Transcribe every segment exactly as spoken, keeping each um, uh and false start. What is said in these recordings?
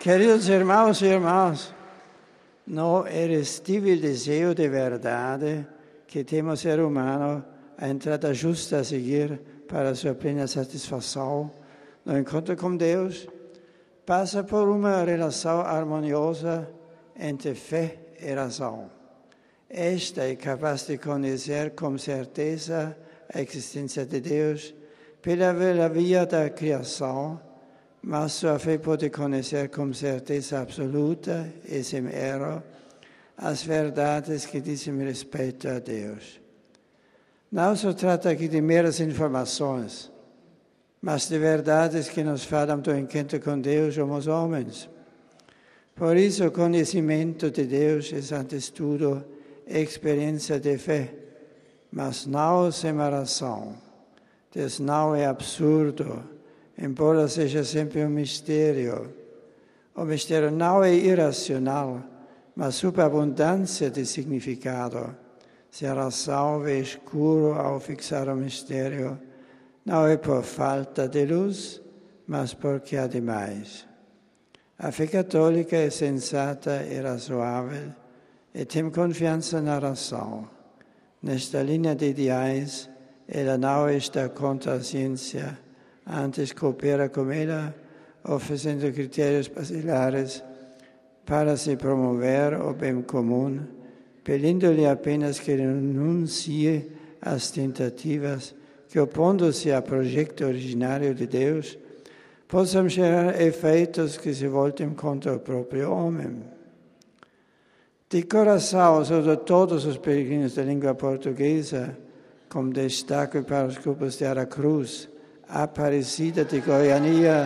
Queridos irmãos e irmãs, não é irresistível desejo de verdade que temos ser humano a entrada justa a seguir para a sua plena satisfação no encontro com Deus, passa por uma relação harmoniosa entre fé e razão. Esta é capaz de conhecer com certeza a existência de Deus pela via da criação, mas sua fé pode conhecer com certeza absoluta e sem erro as verdades que dizem respeito a Deus. Não se trata aqui de meras informações, mas de verdades que nos falam do encontro com Deus como os homens. Por isso, o conhecimento de Deus é, antes de tudo, experiência de fé, mas não sem razão. Deus não é absurdo, embora seja sempre um mistério. O mistério não é irracional, mas superabundância de significado. Se a razão vê escuro ao fixar o mistério, não é por falta de luz, mas porque há demais. A fé católica é sensata e razoável e tem confiança na razão. Nesta linha de ideais, ela não está contra a ciência, antes coopera com ela, oferecendo critérios basilares para se promover o bem comum, pedindo-lhe apenas que renuncie às tentativas que, opondo-se ao projeto originário de Deus, possam gerar efeitos que se voltem contra o próprio homem. De coração, sobre todos os peregrinos da língua portuguesa, com destaque para os grupos de Aracruz, Aparecida de Goiânia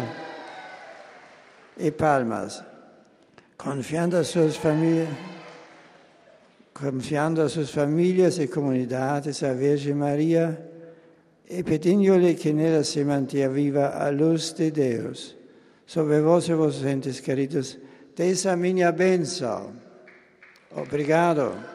e Palmas, confiando a suas famílias, confiando a suas famílias e comunidades à Virgem Maria e pedindo-lhe que nela se mantenha viva a luz de Deus. Sobre vós e vossos entes queridos, desça a minha bênção. Obrigado.